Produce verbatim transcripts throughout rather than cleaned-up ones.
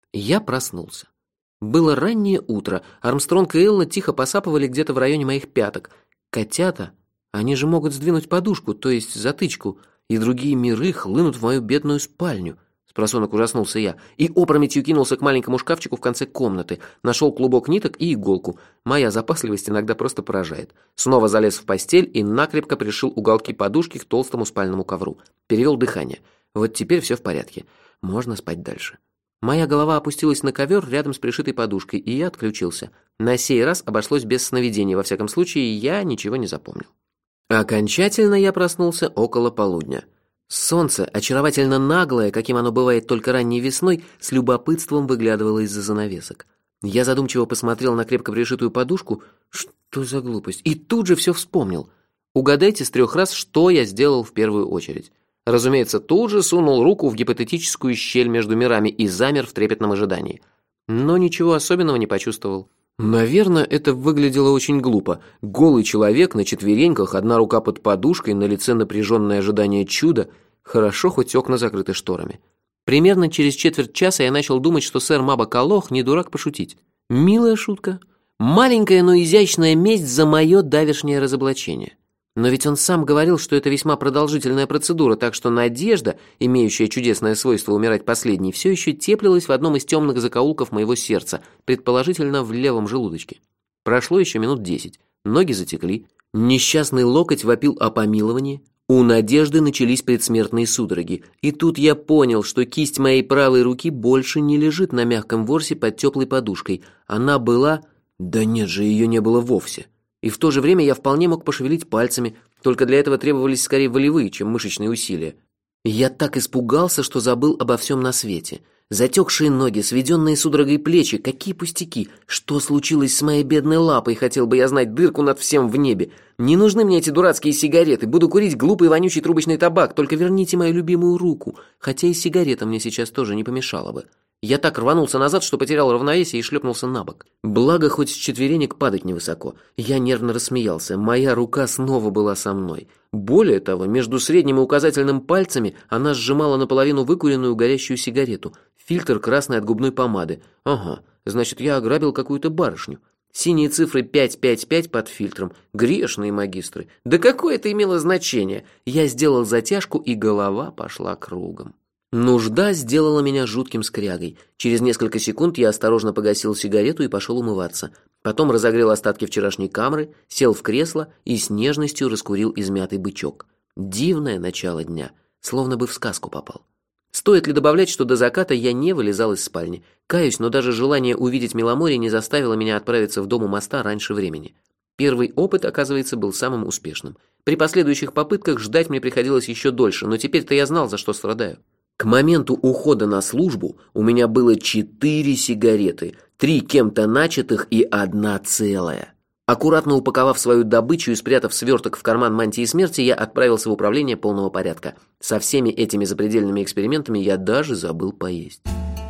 Я проснулся. Было раннее утро, Армстронг и Элла тихо посапывали где-то в районе моих пяток. Котята, они же могут сдвинуть подушку, то есть затычку, и другие миры хлынут в мою бедную спальню. Спросонок ужаснулся я, и опрометью кинулся к маленькому шкафчику в конце комнаты, нашел клубок ниток и иголку. Моя запасливость иногда просто поражает. Снова залез в постель и накрепко пришил уголки подушки к толстому спальному ковру. Перевел дыхание. Вот теперь все в порядке. Можно спать дальше. Моя голова опустилась на ковер рядом с пришитой подушкой, и я отключился. На сей раз обошлось без сновидений, во всяком случае, я ничего не запомнил. Окончательно я проснулся около полудня. Солнце, очаровательно наглое, каким оно бывает только ранней весной, с любопытством выглядывало из-за занавесок. Я задумчиво посмотрел на крепко пришитую подушку. Что за глупость? И тут же все вспомнил. Угадайте с трех раз, что я сделал в первую очередь. Разумеется, тут же сунул руку в гипотетическую щель между мирами и замер в трепетном ожидании. Но ничего особенного не почувствовал. Наверное, это выглядело очень глупо. Голый человек на четвереньках, одна рука под подушкой, на лице напряженное ожидание чуда. Хорошо, хоть окна закрыты шторами. Примерно через четверть часа я начал думать, что сэр Маба Калох не дурак пошутить. Милая шутка. Маленькая, но изящная месть за мое давешнее разоблачение. Но ведь он сам говорил, что это весьма продолжительная процедура, так что надежда, имеющая чудесное свойство умирать последней, все еще теплилась в одном из темных закоулков моего сердца, предположительно в левом желудочке. Прошло еще минут десять. Ноги затекли. Несчастный локоть вопил о помиловании. У Надежды начались предсмертные судороги. И тут я понял, что кисть моей правой руки больше не лежит на мягком ворсе под теплой подушкой. Она была... Да нет же, ее не было вовсе. И в то же время я вполне мог пошевелить пальцами, только для этого требовались скорее волевые, чем мышечные усилия. Я так испугался, что забыл обо всем на свете. Затекшие ноги, сведенные судорогой плечи, какие пустяки. Что случилось с моей бедной лапой, хотел бы я знать, дырку над всем в небе. Не нужны мне эти дурацкие сигареты, буду курить глупый вонючий трубочный табак, только верните мою любимую руку, хотя и сигарета мне сейчас тоже не помешала бы. Я так рванулся назад, что потерял равновесие и шлепнулся на бок. Благо, хоть с четверенек падать невысоко. Я нервно рассмеялся. Моя рука снова была со мной. Более того, между средним и указательным пальцами она сжимала наполовину выкуренную горящую сигарету. Фильтр красный от губной помады. Ага, значит, я ограбил какую-то барышню. Синие цифры пять пять пять под фильтром. Грешные магистры. Да какое это имело значение? Я сделал затяжку, и голова пошла кругом. Нужда сделала меня жутким скрягой. Через несколько секунд я осторожно погасил сигарету и пошел умываться. Потом разогрел остатки вчерашней камры, сел в кресло и с нежностью раскурил измятый бычок. Дивное начало дня, словно бы в сказку попал. Стоит ли добавлять, что до заката я не вылезал из спальни? Каюсь, но даже желание увидеть Миломорье не заставило меня отправиться в дом у моста раньше времени. Первый опыт, оказывается, был самым успешным. При последующих попытках ждать мне приходилось еще дольше, но теперь-то я знал, за что страдаю. К моменту ухода на службу у меня было четыре сигареты, три кем-то начатых и одна целая. Аккуратно упаковав свою добычу и спрятав сверток в карман мантии смерти, я отправился в управление полного порядка. Со всеми этими запредельными экспериментами я даже забыл поесть.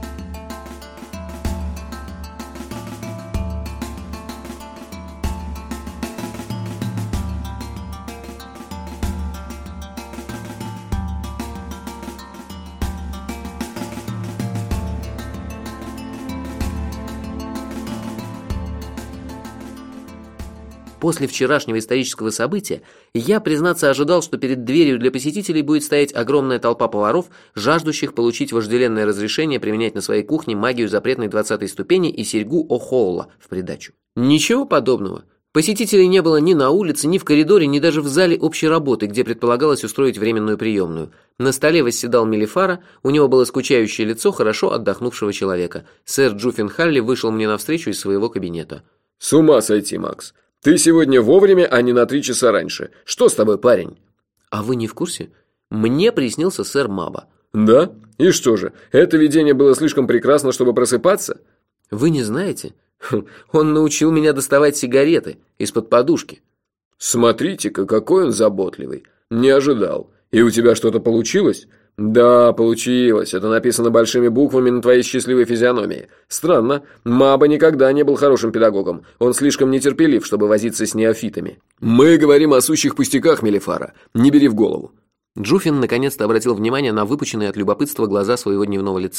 После вчерашнего исторического события я, признаться, ожидал, что перед дверью для посетителей будет стоять огромная толпа поваров, жаждущих получить вожделенное разрешение применять на своей кухне магию запретной двадцатой ступени и серьгу Охоула в придачу. Ничего подобного. Посетителей не было ни на улице, ни в коридоре, ни даже в зале общей работы, где предполагалось устроить временную приемную. На столе восседал Мелифара, у него было скучающее лицо хорошо отдохнувшего человека. Сэр Джуффин Халли вышел мне навстречу из своего кабинета. «С ума сойти, Макс! Ты сегодня вовремя, а не на три часа раньше. Что с тобой, парень?» «А вы не в курсе? Мне приснился сэр Маба». «Да? И что же, это видение было слишком прекрасно, чтобы просыпаться?» «Вы не знаете? Он научил меня доставать сигареты из-под подушки». «Смотрите-ка, какой он заботливый. Не ожидал. И у тебя что-то получилось?» «Да, получилось. Это написано большими буквами на твоей счастливой физиономии. Странно. Маба никогда не был хорошим педагогом. Он слишком нетерпелив, чтобы возиться с неофитами». «Мы говорим о сущих пустяках, Мелифара. Не бери в голову». Джуффин наконец-то обратил внимание на выпученные от любопытства глаза своего дневного лица.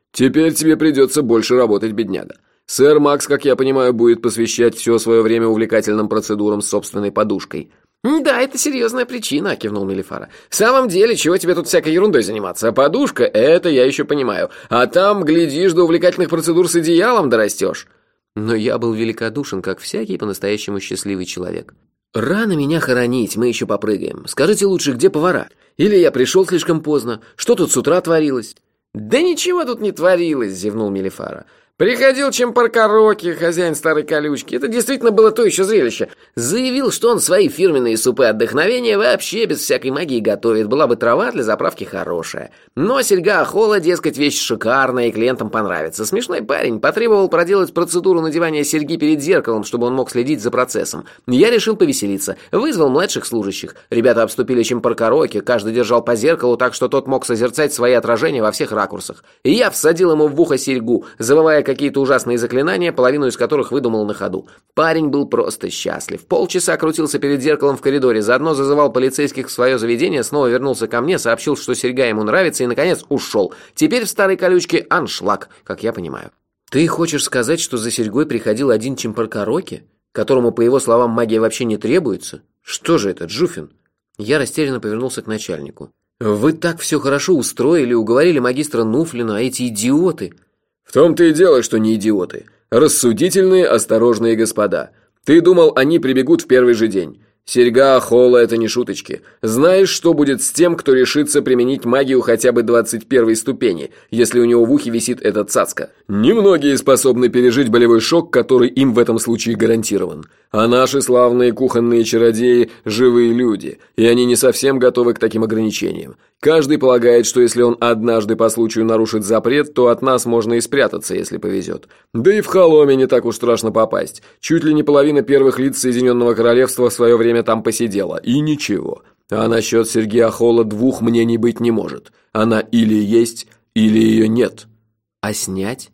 Теперь тебе придется больше работать, бедняга. Сэр Макс, как я понимаю, будет посвящать все свое время увлекательным процедурам с собственной подушкой». «Да, это серьезная причина», — кивнул Мелифара. «В самом деле, чего тебе тут всякой ерундой заниматься? А подушка — это я еще понимаю. А там, глядишь, до увлекательных процедур с одеялом дорастешь». Но я был великодушен, как всякий по-настоящему счастливый человек. «Рано меня хоронить, мы еще попрыгаем. Скажите лучше, где повара? Или я пришел слишком поздно? Что тут с утра творилось?» «Да ничего тут не творилось», — зевнул Мелифара. «Приходил Чемпаркароки, хозяин старой колючки. Это действительно было то еще зрелище. Заявил, что он свои фирменные супы отдохновения вообще без всякой магии готовит. Была бы трава для заправки хорошая. Но серьга Ахола, дескать, вещь шикарная и клиентам понравится. Смешной парень. Потребовал проделать процедуру надевания серьги перед зеркалом, чтобы он мог следить за процессом. Я решил повеселиться. Вызвал младших служащих. Ребята обступили Чемпаркароки, каждый держал по зеркалу так, что тот мог созерцать свои отражения во всех ракурсах. И я всадил ему в ухо серьгу, завывая какие-то ужасные заклинания, половину из которых выдумал на ходу. Парень был просто счастлив. Полчаса крутился перед зеркалом в коридоре, заодно зазывал полицейских в свое заведение, снова вернулся ко мне, сообщил, что серьга ему нравится, и, наконец, ушел. Теперь в старой колючке аншлаг, как я понимаю. «Ты хочешь сказать, что за серьгой приходил один Чемпаркароки, которому, по его словам, магия вообще не требуется? Что же это, Джуфин?» Я растерянно повернулся к начальнику. «Вы так все хорошо устроили, уговорили магистра Нуфлина, а эти идиоты...» «В том-то и дело, что не идиоты. Рассудительные, осторожные господа. Ты думал, они прибегут в первый же день. Серьга Ахола — это не шуточки. Знаешь, что будет с тем, кто решится применить магию хотя бы двадцать первой ступени, если у него в ухе висит эта цацка? Немногие способны пережить болевой шок, который им в этом случае гарантирован. А наши славные кухонные чародеи – живые люди, и они не совсем готовы к таким ограничениям. Каждый полагает, что если он однажды по случаю нарушит запрет, то от нас можно и спрятаться, если повезет. Да и в Холоме не так уж страшно попасть. Чуть ли не половина первых лиц Соединенного Королевства в свое время там посидела, и ничего. А насчет серьги Ахола двух мнений быть не может. Она или есть, или ее нет. А снять?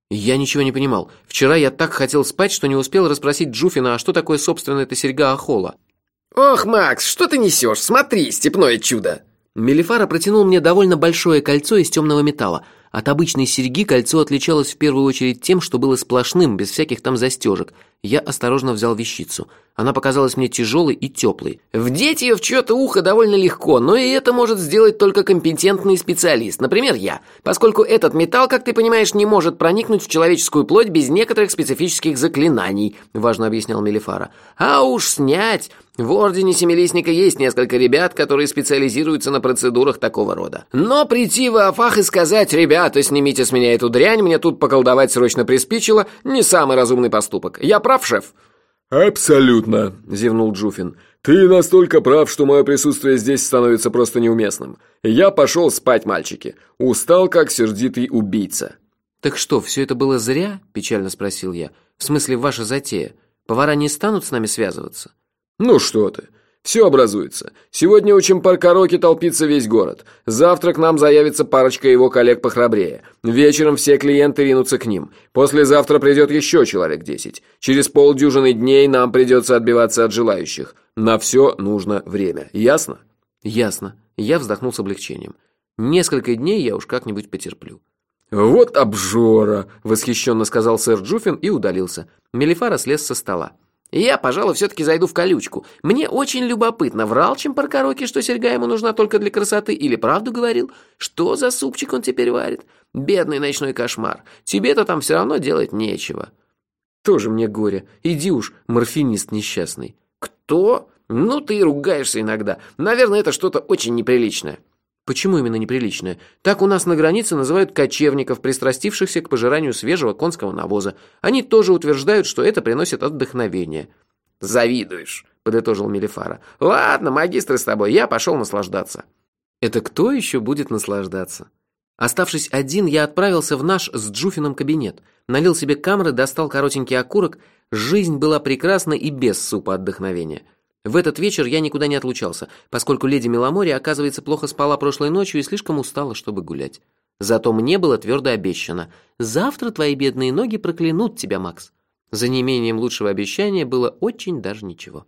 Я ничего не понимал. Вчера я так хотел спать, что не успел расспросить Джуфина, а что такое, собственно, эта серьга Ахола. «Ох, Макс, что ты несешь? Смотри, степное чудо!» Мелифара протянул мне довольно большое кольцо из темного металла. От обычной серьги кольцо отличалось в первую очередь тем, что было сплошным, без всяких там застежек. Я осторожно взял вещицу. Она показалась мне тяжелой и теплой. Вдеть ее в чье-то ухо довольно легко, но и это может сделать только компетентный специалист, например, я, поскольку этот металл, как ты понимаешь, не может проникнуть в человеческую плоть без некоторых специфических заклинаний, важно объяснял Мелифара. А уж снять... В Ордене Семилистника есть несколько ребят, которые специализируются на процедурах такого рода. Но прийти в Афах и сказать: «Ребята, снимите с меня эту дрянь, мне тут поколдовать срочно приспичило», не самый разумный поступок. Я прав, шеф? «Абсолютно», – зевнул Джуфин. «Ты настолько прав, что мое присутствие здесь становится просто неуместным. Я пошел спать, мальчики. Устал, как сердитый убийца». «Так что, все это было зря?» – печально спросил я. «В смысле, ваша затея? Повара не станут с нами связываться?» «Ну что ты, все образуется. Сегодня у Чемпаркароки толпится весь город. Завтра к нам заявится парочка его коллег похрабрее. Вечером все клиенты ринутся к ним. Послезавтра придет еще человек десять. Через полдюжины дней нам придется отбиваться от желающих. На все нужно время. Ясно?» «Ясно». Я вздохнул с облегчением. «Несколько дней я уж как-нибудь потерплю». «Вот обжора!» – восхищенно сказал сэр Джуфин и удалился. Мелифара слез со стола. «Я, пожалуй, все-таки зайду в колючку. Мне очень любопытно, врал Чемпаркароки, что серьга ему нужна только для красоты, или правду говорил? Что за супчик он теперь варит? Бедный ночной кошмар. Тебе-то там все равно делать нечего». «Тоже мне горе. Иди уж, морфинист несчастный». «Кто? Ну, ты и ругаешься иногда. Наверное, это что-то очень неприличное». «Почему именно неприличное? Так у нас на границе называют кочевников, пристрастившихся к пожиранию свежего конского навоза. Они тоже утверждают, что это приносит отдохновение». «Завидуешь», — подытожил Мелифара. «Ладно, магистры с тобой, я пошел наслаждаться». «Это кто еще будет наслаждаться?» Оставшись один, я отправился в наш с Джуфином кабинет. Налил себе камры, достал коротенький окурок. Жизнь была прекрасна и без супа отдохновения. В этот вечер я никуда не отлучался, поскольку леди Меломори, оказывается, плохо спала прошлой ночью и слишком устала, чтобы гулять. Зато мне было твердо обещано: завтра твои бедные ноги проклянут тебя, Макс. За неимением лучшего обещания было очень даже ничего.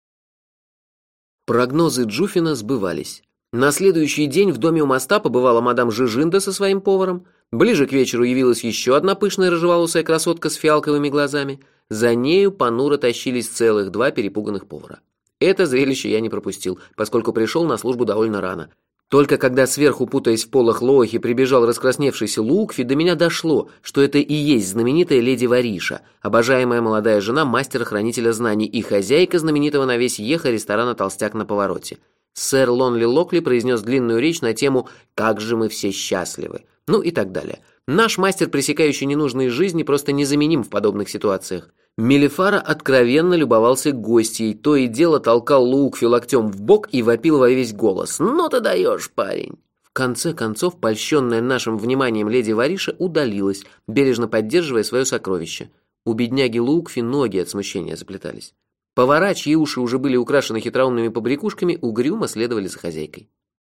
Прогнозы Джуфина сбывались. На следующий день в доме у моста побывала мадам Жижинда со своим поваром. Ближе к вечеру явилась еще одна пышная рыжеволосая красотка с фиалковыми глазами. За нею понуро тащились целых два перепуганных повара. Это зрелище я не пропустил, поскольку пришел на службу довольно рано. Только когда сверху, путаясь в полах лоохи, прибежал раскрасневшийся Луукфи, до меня дошло, что это и есть знаменитая леди Вариша, обожаемая молодая жена мастера-хранителя знаний и хозяйка знаменитого на весь Еха ресторана «Толстяк на повороте». Сэр Лонли Локли произнес длинную речь на тему «Как же мы все счастливы», ну и так далее. Наш мастер, пресекающий ненужные жизни, просто незаменим в подобных ситуациях. Мелифара откровенно любовался гостьей, то и дело толкал Луукфи локтем в бок и вопил во весь голос: «Ну ты даешь, парень!». В конце концов, польщенная нашим вниманием леди Вариша удалилась, бережно поддерживая свое сокровище. У бедняги Луукфи ноги от смущения заплетались. Повара, чьи уши уже были украшены хитроумными побрякушками, угрюмо следовали за хозяйкой.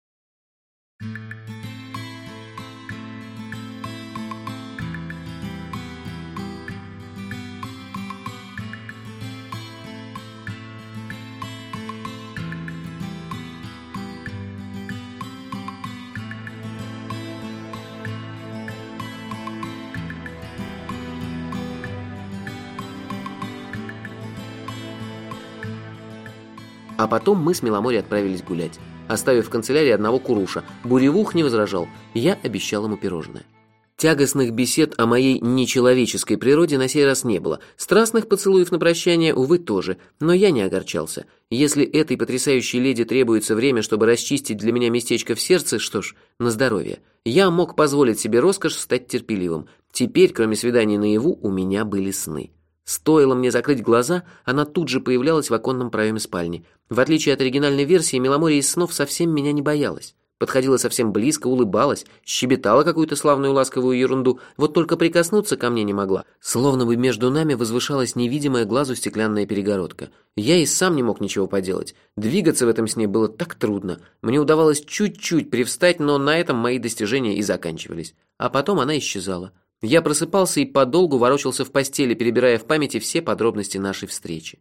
А потом мы с Миломори отправились гулять, оставив в канцелярии одного Куруша. Буревух не возражал, я обещал ему пирожное. Тягостных бесед о моей нечеловеческой природе на сей раз не было. Страстных поцелуев на прощание, увы, тоже, но я не огорчался. Если этой потрясающей леди требуется время, чтобы расчистить для меня местечко в сердце, что ж, на здоровье. Я мог позволить себе роскошь стать терпеливым. Теперь, кроме свиданий наяву, у меня были сны. Стоило мне закрыть глаза, она тут же появлялась в оконном проеме спальни. В отличие от оригинальной версии, Миломори из снов совсем меня не боялась. Подходила совсем близко, улыбалась, щебетала какую-то славную ласковую ерунду, вот только прикоснуться ко мне не могла. Словно бы между нами возвышалась невидимая глазу стеклянная перегородка. Я и сам не мог ничего поделать. Двигаться в этом сне было так трудно. Мне удавалось чуть-чуть привстать, но на этом мои достижения и заканчивались. А потом она исчезала. Я просыпался и подолгу ворочался в постели, перебирая в памяти все подробности нашей встречи.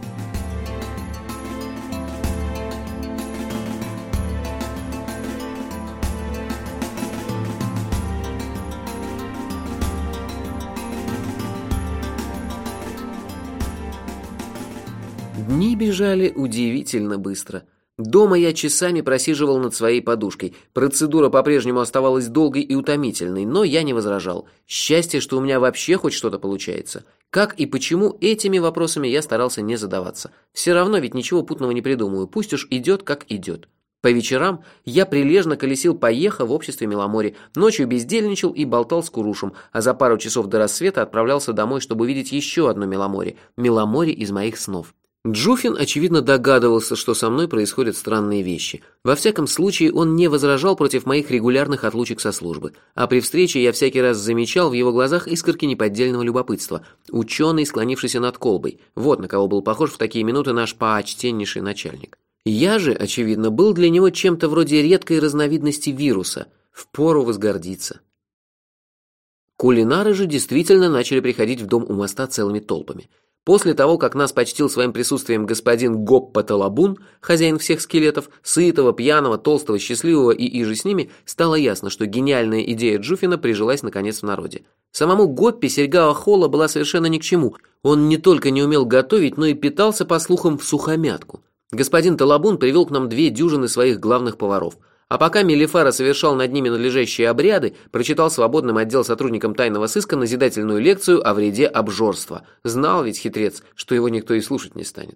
Дни бежали удивительно быстро. Дома я часами просиживал над своей подушкой. Процедура по-прежнему оставалась долгой и утомительной, но я не возражал. Счастье, что у меня вообще хоть что-то получается. Как и почему, этими вопросами я старался не задаваться. Все равно ведь ничего путного не придумаю, пусть уж идет, как идет. По вечерам я прилежно колесил по Еха в обществе Миломори, ночью бездельничал и болтал с Курушем, а за пару часов до рассвета отправлялся домой, чтобы увидеть еще одну Миломори, Миломори из моих снов. Джуфин, очевидно, догадывался, что со мной происходят странные вещи. Во всяком случае, он не возражал против моих регулярных отлучек со службы. А при встрече я всякий раз замечал в его глазах искорки неподдельного любопытства. Ученый, склонившийся над колбой. Вот на кого был похож в такие минуты наш почтеннейший начальник. Я же, очевидно, был для него чем-то вроде редкой разновидности вируса. Впору возгордиться. Кулинары же действительно начали приходить в дом у моста целыми толпами. После того, как нас почтил своим присутствием господин Гоппа Талабун, хозяин всех скелетов, сытого, пьяного, толстого, счастливого и иже с ними, стало ясно, что гениальная идея Джуфина прижилась наконец в народе. Самому Гоппе серьга Ахола была совершенно ни к чему. Он не только не умел готовить, но и питался, по слухам, всухомятку. Господин Талабун привел к нам две дюжины своих главных поваров. А пока Мелифара совершал над ними надлежащие обряды, прочитал свободным отдел сотрудникам тайного сыска назидательную лекцию о вреде обжорства. Знал ведь хитрец, что его никто и слушать не станет.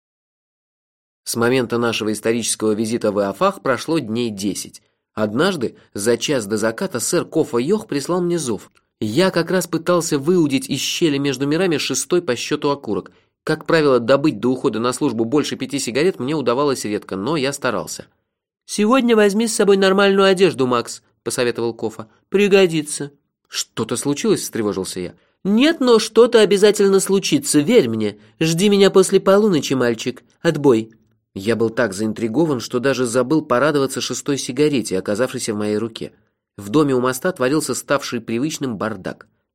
С момента нашего исторического визита в Иофах прошло дней десять. Однажды, за час до заката, сэр Кофа Йох прислал мне зов. Я как раз пытался выудить из щели между мирами шестой по счету окурок. Как правило, добыть до ухода на службу больше пяти сигарет мне удавалось редко, но я старался. «Сегодня возьми с собой нормальную одежду, Макс», – посоветовал Кофа. «Пригодится». «Что-то случилось?» – встревожился я. «Нет, но что-то обязательно случится, верь мне. Жди меня после полуночи, мальчик. Отбой». Я был так заинтригован, что даже забыл порадоваться шестой сигарете, оказавшейся в моей руке. В доме у моста творился ставший привычным бардак.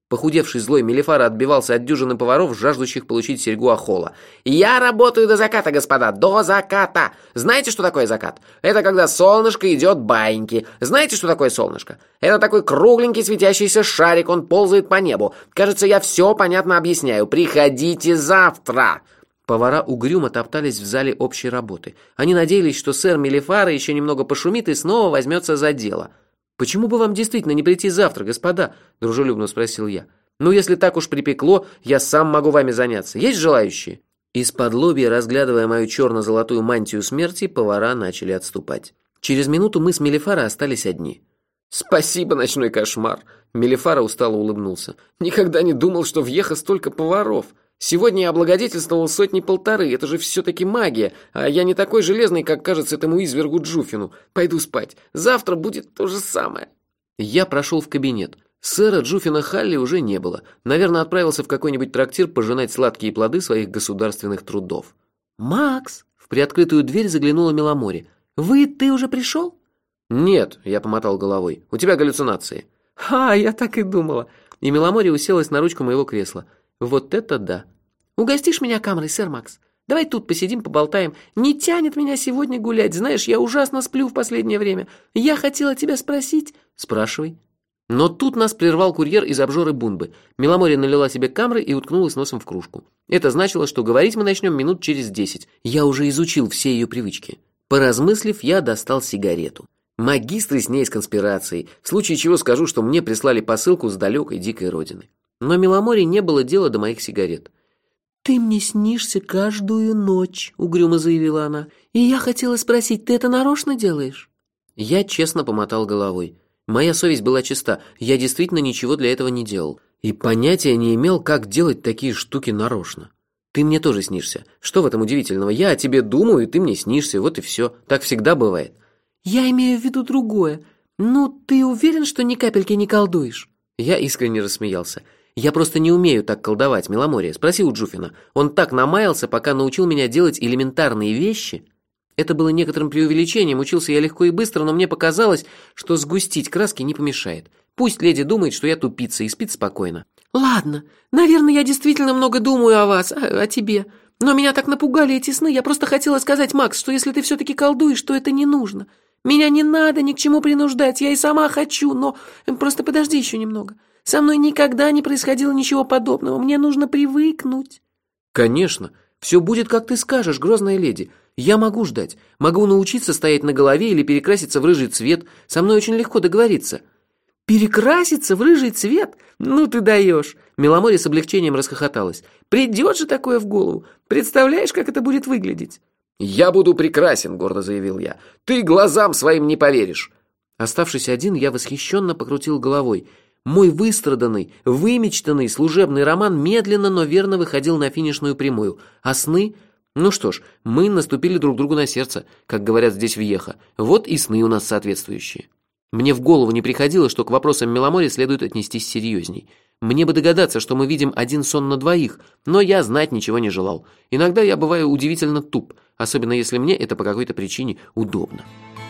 Похудевший злой Мелифара отбивался от дюжины поваров, жаждущих получить серьгу Ахола. «Я работаю до заката, господа, до заката! Знаете, что такое закат? Это когда солнышко идет баиньки. Знаете, что такое солнышко? Это такой кругленький светящийся шарик, он ползает по небу. Кажется, я все понятно объясняю. Приходите завтра!» Повара угрюмо топтались в зале общей работы. Они надеялись, что сэр Мелифара еще немного пошумит и снова возьмется за дело. «Почему бы вам действительно не прийти завтра, господа?» – дружелюбно спросил я. «Ну, если так уж припекло, я сам могу вами заняться. Есть желающие?» Из-под лобья, разглядывая мою черно-золотую мантию смерти, повара начали отступать. Через минуту мы с Мелифара остались одни. «Спасибо, ночной кошмар!» Мелифара устало улыбнулся. «Никогда не думал, что в Йеха столько поваров. Сегодня я облагодетельствовал сотни-полторы, это же все-таки магия, а я не такой железный, как кажется этому извергу Джуфину. Пойду спать, завтра будет то же самое». Я прошел в кабинет. Сэра Джуфина Халли уже не было. Наверное, отправился в какой-нибудь трактир пожинать сладкие плоды своих государственных трудов. «Макс!» В приоткрытую дверь заглянула Меломори. «Вы, ты уже пришел?» «Нет», я помотал головой, у тебя галлюцинации». «А, я так и думала». И Меломори уселась на ручку моего кресла. Вот это да. «Угостишь меня камрой, сэр Макс? Давай тут посидим, поболтаем. Не тянет меня сегодня гулять. Знаешь, я ужасно сплю в последнее время. Я хотела тебя спросить». «Спрашивай». Но тут нас прервал курьер из обжоры Бунбы. Меломори налила себе камры и уткнулась носом в кружку. Это значило, что говорить мы начнем минут через десять. Я уже изучил все ее привычки. Поразмыслив, я достал сигарету. Магистры с ней с конспирацией. В случае чего скажу, что мне прислали посылку с далекой дикой родины. Но Меломори не было дела до моих сигарет. «Ты мне снишься каждую ночь», — угрюмо заявила она. «И я хотела спросить, ты это нарочно делаешь?» Я честно помотал головой. Моя совесть была чиста, я действительно ничего для этого не делал. И понятия не имел, как делать такие штуки нарочно. Ты мне тоже снишься. Что в этом удивительного? Я о тебе думаю, и ты мне снишься, вот и все. Так всегда бывает. «Я имею в виду другое. Ну, ты уверен, что ни капельки не колдуешь?» Я искренне рассмеялся. «Я просто не умею так колдовать, Меломори. Спроси у Джуфина. Он так намаялся, пока научил меня делать элементарные вещи». Это было некоторым преувеличением, учился я легко и быстро, но мне показалось, что сгустить краски не помешает. Пусть леди думает, что я тупица, и спит спокойно. «Ладно, наверное, я действительно много думаю о вас, о, о тебе. Но меня так напугали эти сны, я просто хотела сказать, Макс, что если ты все-таки колдуешь, то это не нужно. Меня не надо ни к чему принуждать, я и сама хочу, но... Просто подожди еще немного. Со мной никогда не происходило ничего подобного, мне нужно привыкнуть». «Конечно, все будет, как ты скажешь, грозная леди. Я могу ждать, могу научиться стоять на голове или перекраситься в рыжий цвет, со мной очень легко договориться». «Перекраситься в рыжий цвет? Ну ты даешь!» Меломори с облегчением расхохоталась. «Придет же такое в голову! Представляешь, как это будет выглядеть?» «Я буду прекрасен», — гордо заявил я. «Ты глазам своим не поверишь». Оставшись один, я восхищенно покрутил головой. Мой выстраданный, вымечтанный служебный роман медленно, но верно выходил на финишную прямую. А сны? Ну что ж, мы наступили друг другу на сердце, как говорят здесь в Йеха. Вот и сны у нас соответствующие. Мне в голову не приходило, что к вопросам Меломори следует отнестись серьезней. Мне бы догадаться, что мы видим один сон на двоих, но я знать ничего не желал. Иногда я бываю удивительно туп, особенно если мне это по какой-то причине удобно.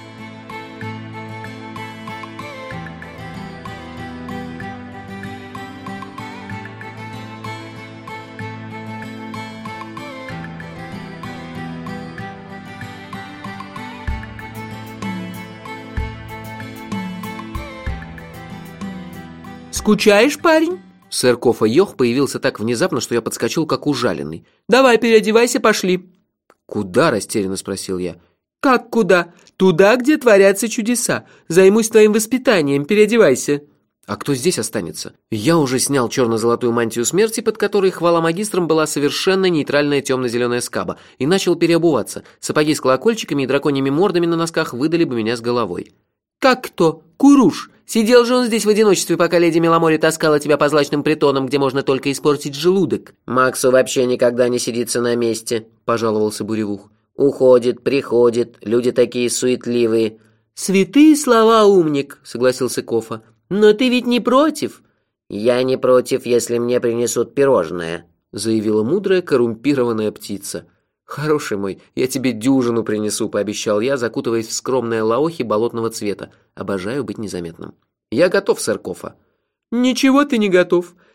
«Скучаешь, парень?» Сэр Кофа Йох появился так внезапно, что я подскочил как ужаленный. «Давай, переодевайся, пошли». «Куда?» – растерянно спросил я. «Как куда? Туда, где творятся чудеса. Займусь твоим воспитанием, переодевайся». «А кто здесь останется?» Я уже снял черно-золотую мантию смерти, под которой, хвала магистрам, была совершенно нейтральная темно-зеленая скаба, и начал переобуваться. Сапоги с колокольчиками и драконьими мордами на носках выдали бы меня с головой. «Как кто? Куруш? Сидел же он здесь в одиночестве, пока леди Меломори таскала тебя по злачным притонам, где можно только испортить желудок». «Максу вообще никогда не сидится на месте», – пожаловался Буревух. «Уходит, приходит, люди такие суетливые». «Святые слова, умник», – согласился Кофа. «Но ты ведь не против?» «Я не против, если мне принесут пирожное», – заявила мудрая коррумпированная птица. «Хороший мой, я тебе дюжину принесу», – пообещал я, закутываясь в скромные лаохи болотного цвета. Обожаю быть незаметным. «Я готов, сэр Кофа». «Ничего ты не готов.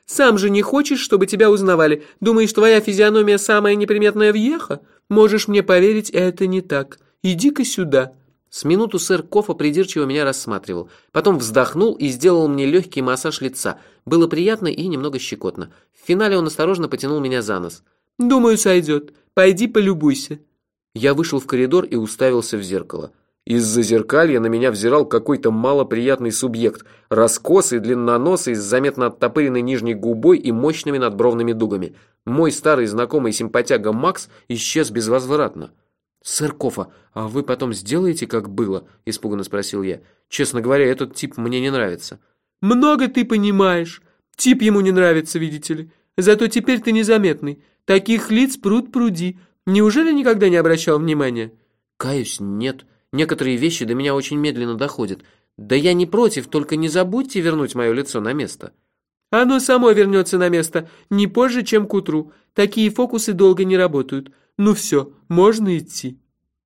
Сам же не хочешь, чтобы тебя узнавали. Думаешь, твоя физиономия самая неприметная в Йеха? Можешь мне поверить, это не так. Иди-ка сюда». С минуту сэр Кофа придирчиво меня рассматривал. Потом вздохнул и сделал мне легкий массаж лица. Было приятно и немного щекотно. В финале он осторожно потянул меня за нос. «Думаю, сойдет. Пойди полюбуйся». Я вышел в коридор и уставился в зеркало. Из-за зеркалья на меня взирал какой-то малоприятный субъект, раскосый, длинноносый, с заметно оттопыренной нижней губой и мощными надбровными дугами. Мой старый знакомый симпатяга Макс исчез безвозвратно. «Сэр Кофа, а вы потом сделаете, как было?» – испуганно спросил я. «Честно говоря, этот тип мне не нравится». «Много ты понимаешь. Тип ему не нравится, видите ли. Зато теперь ты незаметный. Таких лиц пруд пруди. Неужели никогда не обращал внимания?» «Каюсь, нет. Некоторые вещи до меня очень медленно доходят. Да я не против, только не забудьте вернуть мое лицо на место». «Оно само вернется на место, не позже, чем к утру. Такие фокусы долго не работают. Ну все, можно идти».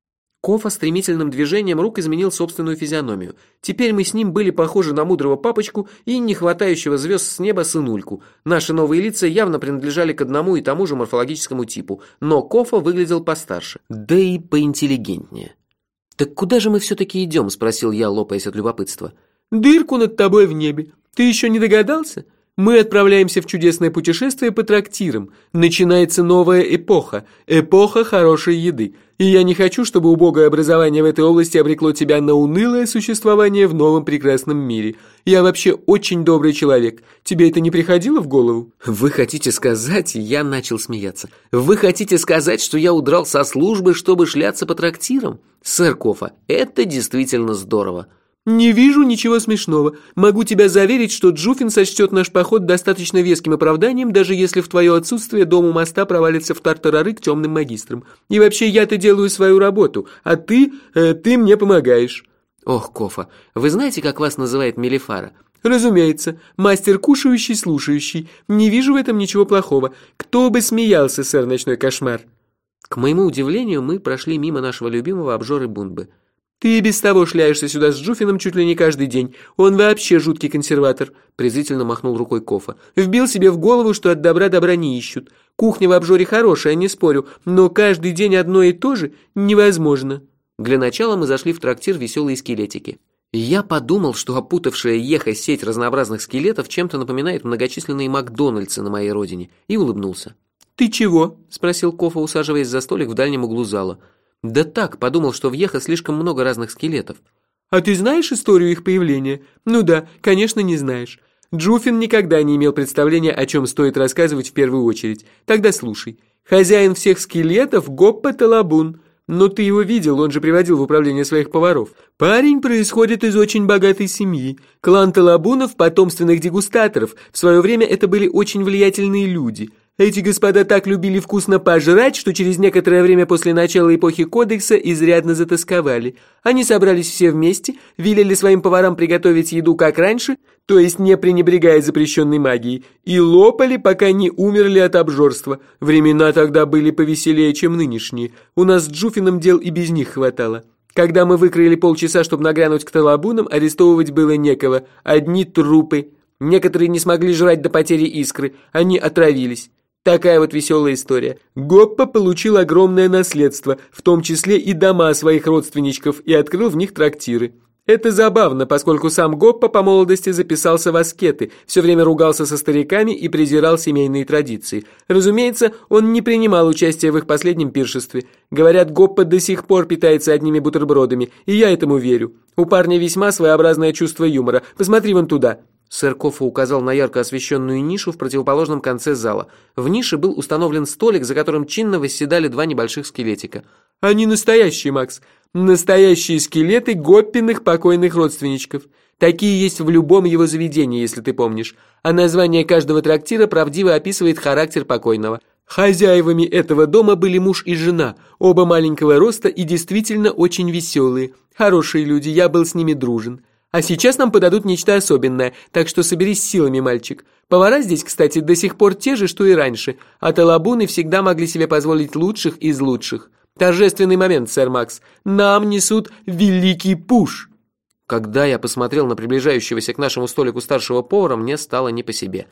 Кофа стремительным движением рук изменил собственную физиономию. Теперь мы с ним были похожи на мудрого папочку и не хватающего звезд с неба сынульку. Наши новые лица явно принадлежали к одному и тому же морфологическому типу, но Кофа выглядел постарше, да и поинтеллигентнее. «Так куда же мы все-таки идем?» – спросил я, лопаясь от любопытства. «Дырку над тобой в небе. Ты еще не догадался? Мы отправляемся в чудесное путешествие по трактирам. Начинается новая эпоха. Эпоха хорошей еды. И я не хочу, чтобы убогое образование в этой области обрекло тебя на унылое существование в новом прекрасном мире. Я вообще очень добрый человек. Тебе это не приходило в голову?» «Вы хотите сказать...» – я начал смеяться. «Вы хотите сказать, что я удрал со службы, чтобы шляться по трактирам? Сэр Кофа, это действительно здорово». «Не вижу ничего смешного. Могу тебя заверить, что Джуфин сочтет наш поход достаточно веским оправданием, даже если в твое отсутствие дом у моста провалится в тартарары к темным магистрам. И вообще я-то делаю свою работу, а ты... Э, ты мне помогаешь». «Ох, Кофа, вы знаете, как вас называет Мелифара?» «Разумеется. Мастер кушающий, слушающий. Не вижу в этом ничего плохого. Кто бы смеялся, сэр Ночной Кошмар». К моему удивлению, мы прошли мимо нашего любимого обжоры Бунбы. «Ты и без того шляешься сюда с Джуфином чуть ли не каждый день. Он вообще жуткий консерватор», – презрительно махнул рукой Кофа. «Вбил себе в голову, что от добра добра не ищут. Кухня в обжоре хорошая, не спорю, но каждый день одно и то же невозможно». Для начала мы зашли в трактир «Веселые скелетики». Я подумал, что опутавшая Йеха сеть разнообразных скелетов чем-то напоминает многочисленные Макдональдсы на моей родине, и улыбнулся. «Ты чего?» – спросил Кофа, усаживаясь за столик в дальнем углу зала. «Да так, подумал, что в Йеха слишком много разных скелетов». «А ты знаешь историю их появления?» «Ну да, конечно, не знаешь. Джуфин никогда не имел представления, о чем стоит рассказывать в первую очередь. Тогда слушай. Хозяин всех скелетов – Гоппа Талабун. Но ты его видел, он же приводил в управление своих поваров. Парень происходит из очень богатой семьи. Клан Талабунов – потомственных дегустаторов. В свое время это были очень влиятельные люди. Эти господа так любили вкусно пожрать, что через некоторое время после начала эпохи Кодекса изрядно затасковали. Они собрались все вместе, велели своим поварам приготовить еду как раньше, то есть не пренебрегая запрещенной магией, и лопали, пока не умерли от обжорства. Времена тогда были повеселее, чем нынешние. У нас с Джуфином дел и без них хватало. Когда мы выкроили полчаса, чтобы нагрянуть к Талабунам, арестовывать было некого. Одни трупы. Некоторые не смогли жрать до потери искры, они отравились. Такая вот веселая история. Гоппа получил огромное наследство, в том числе и дома своих родственничков, и открыл в них трактиры. Это забавно, поскольку сам Гоппа по молодости записался в аскеты, все время ругался со стариками и презирал семейные традиции. Разумеется, он не принимал участия в их последнем пиршестве. Говорят, Гоппа до сих пор питается одними бутербродами, и я этому верю. У парня весьма своеобразное чувство юмора. Посмотри вон туда. Сэр Кофа указал на ярко освещенную нишу в противоположном конце зала. В нише был установлен столик, за которым чинно восседали два небольших скелетика. «Они настоящие, Макс. Настоящие скелеты Гоппиных покойных родственничков. Такие есть в любом его заведении, если ты помнишь. А название каждого трактира правдиво описывает характер покойного. Хозяевами этого дома были муж и жена, оба маленького роста и действительно очень веселые. Хорошие люди, я был с ними дружен. А сейчас нам подадут нечто особенное, так что соберись силами, мальчик. Повара здесь, кстати, до сих пор те же, что и раньше, а талабуны всегда могли себе позволить лучших из лучших. Торжественный момент, сэр Макс. Нам несут великий пуш». Когда я посмотрел на приближающегося к нашему столику старшего повара, мне стало не по себе.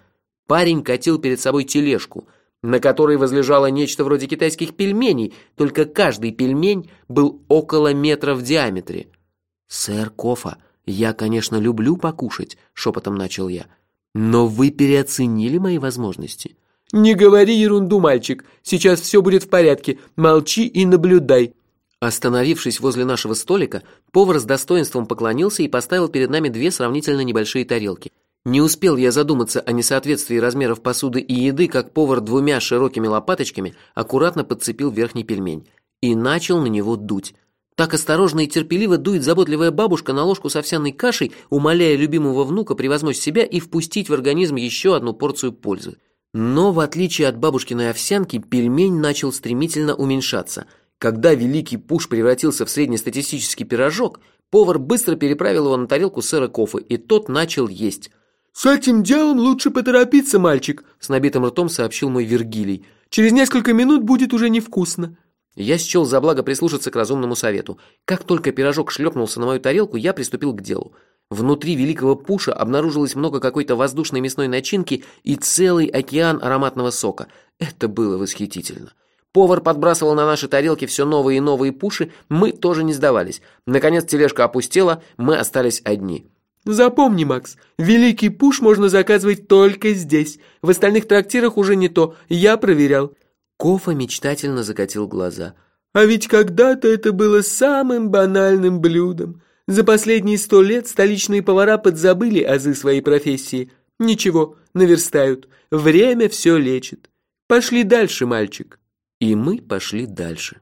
Парень катил перед собой тележку, на которой возлежало нечто вроде китайских пельменей, только каждый пельмень был около метра в диаметре. «Сэр Кофа, я, конечно, люблю покушать», — шепотом начал я, «но вы переоценили мои возможности». «Не говори ерунду, мальчик, сейчас все будет в порядке, молчи и наблюдай». Остановившись возле нашего столика, повар с достоинством поклонился и поставил перед нами две сравнительно небольшие тарелки. Не успел я задуматься о несоответствии размеров посуды и еды, как повар двумя широкими лопаточками аккуратно подцепил верхний пельмень и начал на него дуть. Так осторожно и терпеливо дует заботливая бабушка на ложку с овсяной кашей, умоляя любимого внука превозмочь себя и впустить в организм еще одну порцию пользы. Но, в отличие от бабушкиной овсянки, пельмень начал стремительно уменьшаться. Когда великий пуш превратился в среднестатистический пирожок, повар быстро переправил его на тарелку сэра Кофы, и тот начал есть. «С этим делом лучше поторопиться, мальчик», — с набитым ртом сообщил мой Вергилий. «Через несколько минут будет уже невкусно». Я счел за благо прислушаться к разумному совету. Как только пирожок шлепнулся на мою тарелку, я приступил к делу. Внутри великого пуша обнаружилось много какой-то воздушной мясной начинки и целый океан ароматного сока. Это было восхитительно. Повар подбрасывал на наши тарелки все новые и новые пуши, мы тоже не сдавались. Наконец тележка опустела, мы остались одни. «Запомни, Макс, великий пуш можно заказывать только здесь. В остальных трактирах уже не то, я проверял». Кофа мечтательно закатил глаза. «А ведь когда-то это было самым банальным блюдом. За последние сто лет столичные повара подзабыли азы своей профессии. Ничего, наверстают. Время все лечит. Пошли дальше, мальчик». И мы пошли дальше.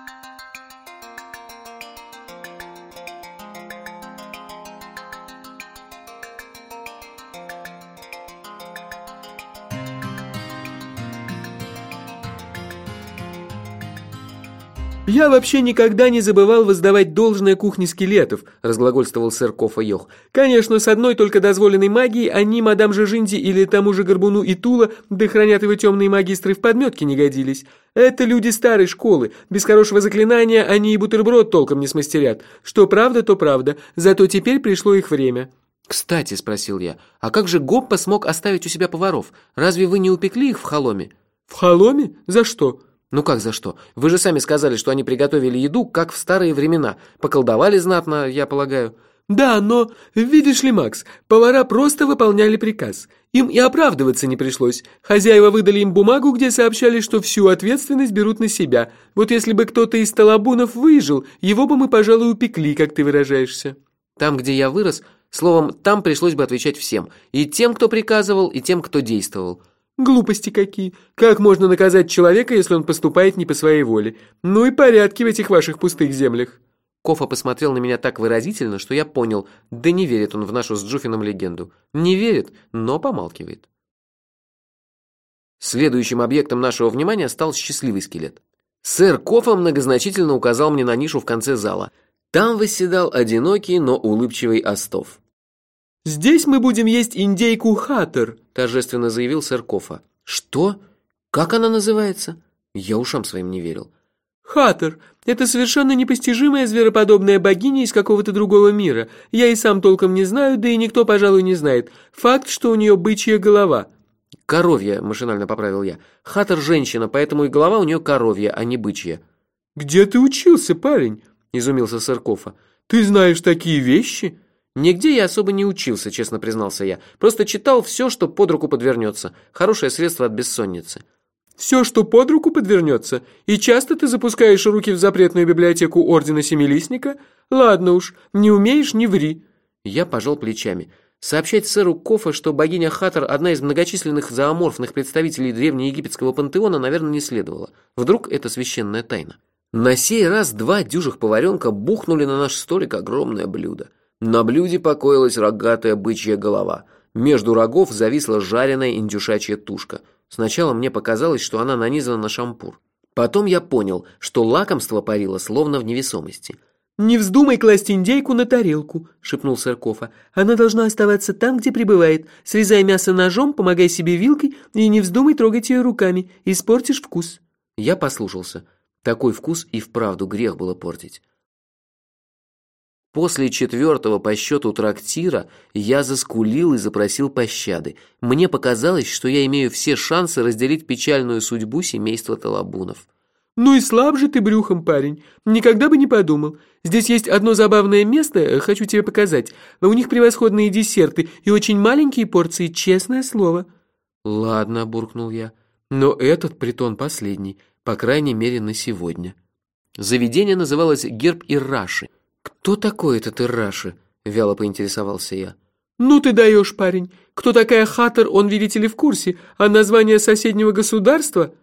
«Я вообще никогда не забывал воздавать должное кухне скелетов», – разглагольствовал сэр Кофа Йох. «Конечно, с одной только дозволенной магией они мадам Жижинди или тому же Горбуну и Тула, да хранят его темные магистры, в подметке не годились. Это люди старой школы, без хорошего заклинания они и бутерброд толком не смастерят. Что правда, то правда, зато теперь пришло их время». «Кстати», – спросил я, – «а как же Гоппа смог оставить у себя поваров? Разве вы не упекли их в холоме?» «В холоме? За что?» «Ну как за что? Вы же сами сказали, что они приготовили еду, как в старые времена. Поколдовали знатно, я полагаю». «Да, но, видишь ли, Макс, повара просто выполняли приказ. Им и оправдываться не пришлось. Хозяева выдали им бумагу, где сообщали, что всю ответственность берут на себя. Вот если бы кто-то из талабунов выжил, его бы мы, пожалуй, упекли, как ты выражаешься». «Там, где я вырос, словом, там пришлось бы отвечать всем. И тем, кто приказывал, и тем, кто действовал». «Глупости какие! Как можно наказать человека, если он поступает не по своей воле? Ну и порядки в этих ваших пустых землях!» Кофа посмотрел на меня так выразительно, что я понял, да не верит он в нашу с Джуфином легенду. Не верит, но помалкивает. Следующим объектом нашего внимания стал счастливый скелет. Сэр Кофа многозначительно указал мне на нишу в конце зала. Там восседал одинокий, но улыбчивый остов. «Здесь мы будем есть индейку хаттер», – торжественно заявил сэр Кофа. «Что? Как она называется?» Я ушам своим не верил. «Хаттер – это совершенно непостижимая звероподобная богиня из какого-то другого мира. Я и сам толком не знаю, да и никто, пожалуй, не знает. Факт, что у нее бычья голова». «Коровья», – машинально поправил я. «Хаттер – женщина, поэтому и голова у нее коровья, а не бычья». «Где ты учился, парень?» – изумился сэр Кофа. «Ты знаешь такие вещи?» «Нигде я особо не учился», – честно признался я. «Просто читал все, что под руку подвернется. Хорошее средство от бессонницы». «Все, что под руку подвернется? И часто ты запускаешь руки в запретную библиотеку Ордена Семилистника? Ладно уж, не умеешь – не ври». Я пожал плечами. Сообщать сэру Кофа, что богиня Хаттер – одна из многочисленных зооморфных представителей древнеегипетского пантеона, наверное, не следовало. Вдруг это священная тайна. На сей раз два дюжих поваренка бухнули на наш столик огромное блюдо. На блюде покоилась рогатая бычья голова. Между рогов зависла жареная индюшачья тушка. Сначала мне показалось, что она нанизана на шампур. Потом я понял, что лакомство парило словно в невесомости. «Не вздумай класть индейку на тарелку», – шепнул сэр Кофа. «Она должна оставаться там, где пребывает. Срезай мясо ножом, помогай себе вилкой и не вздумай трогать ее руками. Испортишь вкус». Я послушался. Такой вкус и вправду грех было портить. После четвертого по счету трактира я заскулил и запросил пощады. Мне показалось, что я имею все шансы разделить печальную судьбу семейства Талабунов. «Ну и слаб же ты брюхом, парень. Никогда бы не подумал. Здесь есть одно забавное место, хочу тебе показать. У них превосходные десерты и очень маленькие порции, честное слово». «Ладно», – буркнул я, – «но этот притон последний, по крайней мере на сегодня». Заведение называлось «Герб Ирраши». «Кто такой этот Ирраши?» – вяло поинтересовался я. «Ну ты даешь, парень. Кто такая Хатор, он, видите ли, в курсе. А название соседнего государства...»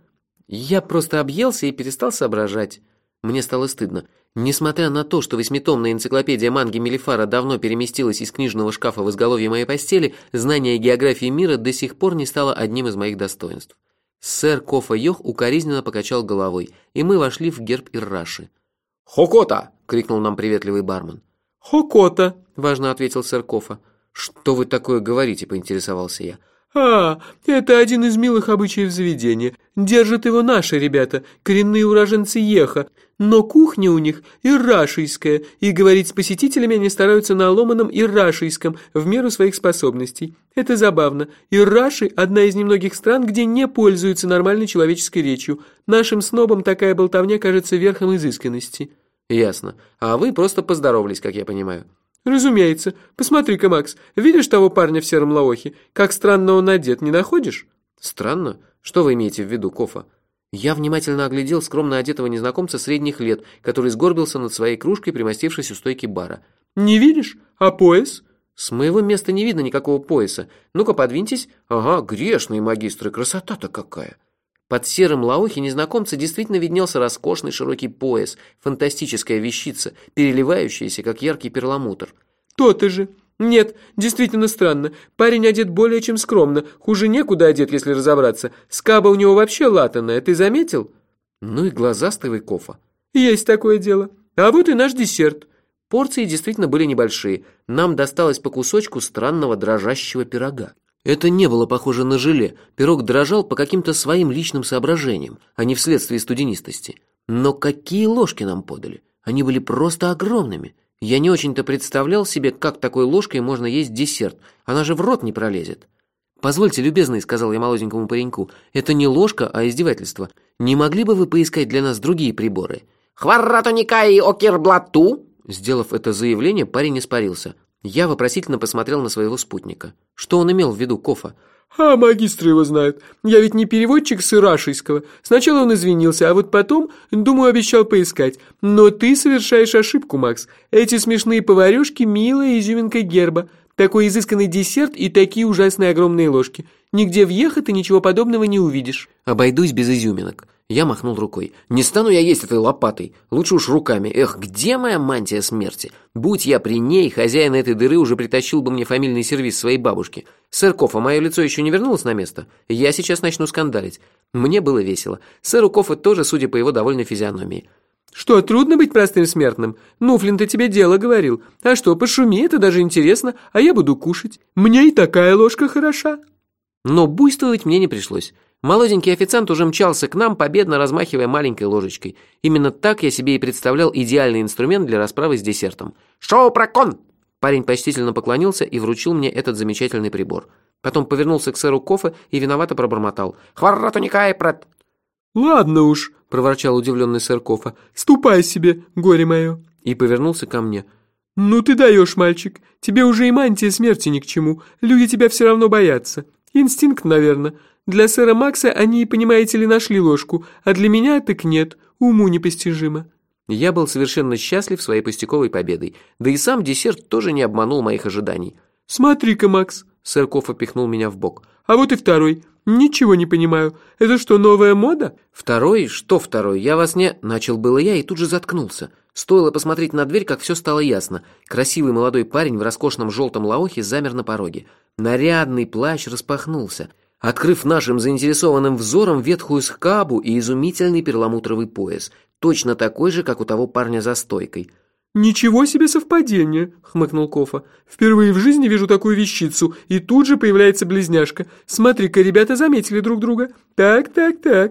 Я просто объелся и перестал соображать. Мне стало стыдно. Несмотря на то, что восьмитомная энциклопедия манги Мелифара давно переместилась из книжного шкафа в изголовье моей постели, знание географии мира до сих пор не стало одним из моих достоинств. Сэр Кофа Йох укоризненно покачал головой, и мы вошли в герб Ирраши. «Хокота!» — крикнул нам приветливый бармен. «Хокота!» — важно ответил сэр Кофа. «Что вы такое говорите?» — поинтересовался я. «А, это один из милых обычаев заведения. Держат его наши ребята, коренные уроженцы Еха. Но кухня у них иррашийская, и говорить с посетителями они стараются на ломаном иррашийском в меру своих способностей. Это забавно. Ирраши – одна из немногих стран, где не пользуются нормальной человеческой речью. Нашим снобам такая болтовня кажется верхом изысканности». «Ясно. А вы просто поздоровались, как я понимаю». «Разумеется. Посмотри-ка, Макс, видишь того парня в сером лаохе? Как странно он одет, не находишь?» «Странно? Что вы имеете в виду, Кофа?» Я внимательно оглядел скромно одетого незнакомца средних лет, который сгорбился над своей кружкой, примостившись у стойки бара. «Не видишь? А пояс?» «С моего места не видно никакого пояса. Ну-ка, подвиньтесь. Ага, грешные магистры, красота-то какая!» Под серым лаохи незнакомца действительно виднелся роскошный широкий пояс, фантастическая вещица, переливающаяся, как яркий перламутр. «То-то же! Нет, действительно странно. Парень одет более чем скромно. Хуже некуда одет, если разобраться. Скаба у него вообще латаная, ты заметил?» «Ну и глазастый вы, Кофа». «Есть такое дело. А вот и наш десерт». Порции действительно были небольшие. Нам досталось по кусочку странного дрожащего пирога. Это не было похоже на желе. Пирог дрожал по каким-то своим личным соображениям, а не вследствие студенистости. Но какие ложки нам подали? Они были просто огромными. Я не очень-то представлял себе, как такой ложкой можно есть десерт. Она же в рот не пролезет. «Позвольте, любезный», — сказал я молоденькому пареньку, — «это не ложка, а издевательство. Не могли бы вы поискать для нас другие приборы?» «Хварратуникаи окерблату?» Сделав это заявление, парень испарился. Я вопросительно посмотрел на своего спутника. Что он имел в виду, Кофа? «А магистры его знают. Я ведь не переводчик с ирашийского. Сначала он извинился, а вот потом, думаю, обещал поискать. Но ты совершаешь ошибку, Макс. Эти смешные поварёшки – милая изюминка герба. Такой изысканный десерт и такие ужасные огромные ложки. Нигде в Еха ты ничего подобного не увидишь». «Обойдусь без изюминок». Я махнул рукой. «Не стану я есть этой лопатой. Лучше уж руками. Эх, где моя мантия смерти? Будь я при ней, хозяин этой дыры уже притащил бы мне фамильный сервиз своей бабушки. Сэр Кофа, мое лицо еще не вернулось на место? Я сейчас начну скандалить». Мне было весело. Сэру Кофа тоже, судя по его довольной физиономии. «Что, трудно быть простым смертным? Нуфлин-то тебе дело говорил. А что, пошуми, это даже интересно, а я буду кушать. Мне и такая ложка хороша». Но буйствовать мне не пришлось. Молоденький официант уже мчался к нам, победно размахивая маленькой ложечкой. Именно так я себе и представлял идеальный инструмент для расправы с десертом. «Шоу-прокон!» Парень почтительно поклонился и вручил мне этот замечательный прибор. Потом повернулся к сэру Кофе и виновато пробормотал. «Хварратуникаи прат...» «Ладно уж», — проворчал удивленный сэр Кофа. «Ступай себе, горе мое». И повернулся ко мне. «Ну ты даешь, мальчик. Тебе уже и мантия смерти ни к чему. Люди тебя все равно боятся. Инстинкт, наверное. Для сэра Макса они, понимаете ли, нашли ложку, а для меня так нет, уму непостижимо». Я был совершенно счастлив своей пустяковой победой, да и сам десерт тоже не обманул моих ожиданий. «Смотри-ка, Макс», — сэр Кофа пихнул меня в бок. «А вот и второй. Ничего не понимаю. Это что, новая мода?» «Второй? Что второй? Я вас не...» Начал было я и тут же заткнулся. Стоило посмотреть на дверь, как все стало ясно. Красивый молодой парень в роскошном желтом лаохе замер на пороге. Нарядный плащ распахнулся, открыв нашим заинтересованным взором ветхую скабу и изумительный перламутровый пояс, точно такой же, как у того парня за стойкой. «Ничего себе совпадение!» — хмыкнул Кофа. «Впервые в жизни вижу такую вещицу, и тут же появляется близняшка. Смотри-ка, ребята заметили друг друга. Так, так, так».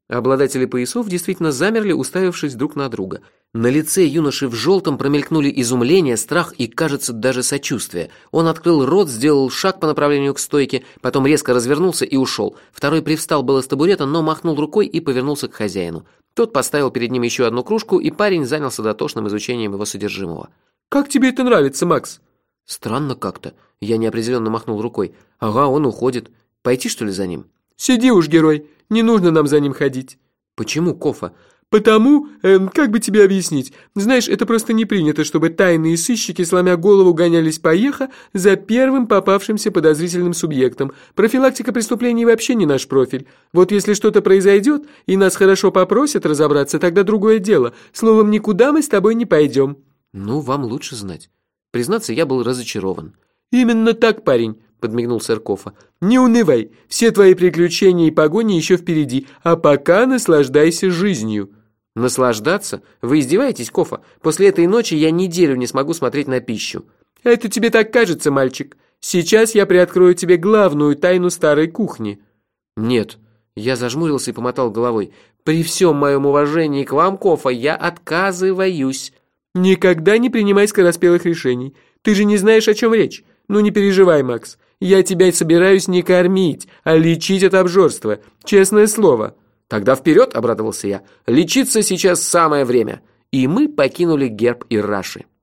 Обладатели поясов действительно замерли, уставившись друг на друга. На лице юноши в желтом промелькнули изумление, страх и, кажется, даже сочувствие. Он открыл рот, сделал шаг по направлению к стойке, потом резко развернулся и ушел. Второй привстал было с табурета, но махнул рукой и повернулся к хозяину. Тот поставил перед ним еще одну кружку, и парень занялся дотошным изучением его содержимого. «Как тебе это нравится, Макс?» «Странно как-то». Я неопределенно махнул рукой. «Ага, он уходит. Пойти, что ли, за ним?» «Сиди уж, герой, не нужно нам за ним ходить». «Почему, Кофа?» «Потому, эм, как бы тебе объяснить, знаешь, это просто не принято, чтобы тайные сыщики, сломя голову, гонялись по Еха за первым попавшимся подозрительным субъектом. Профилактика преступлений вообще не наш профиль. Вот если что-то произойдет, и нас хорошо попросят разобраться, тогда другое дело. Словом, никуда мы с тобой не пойдем». «Ну, вам лучше знать». Признаться, я был разочарован. «Именно так, парень», — подмигнул сэр Кофа. «Не унывай, все твои приключения и погони еще впереди, а пока наслаждайся жизнью». «Наслаждаться? Вы издеваетесь, Кофа? После этой ночи я неделю не смогу смотреть на пищу». «Это тебе так кажется, мальчик. Сейчас я приоткрою тебе главную тайну старой кухни». «Нет». Я зажмурился и помотал головой. «При всем моем уважении к вам, Кофа, я отказываюсь». «Никогда не принимай скороспелых решений. Ты же не знаешь, о чем речь. Ну не переживай, Макс. Я тебя собираюсь не кормить, а лечить от обжорства. Честное слово». «Тогда вперед», — обрадовался я. «Лечиться сейчас самое время». И мы покинули герб Ирраши.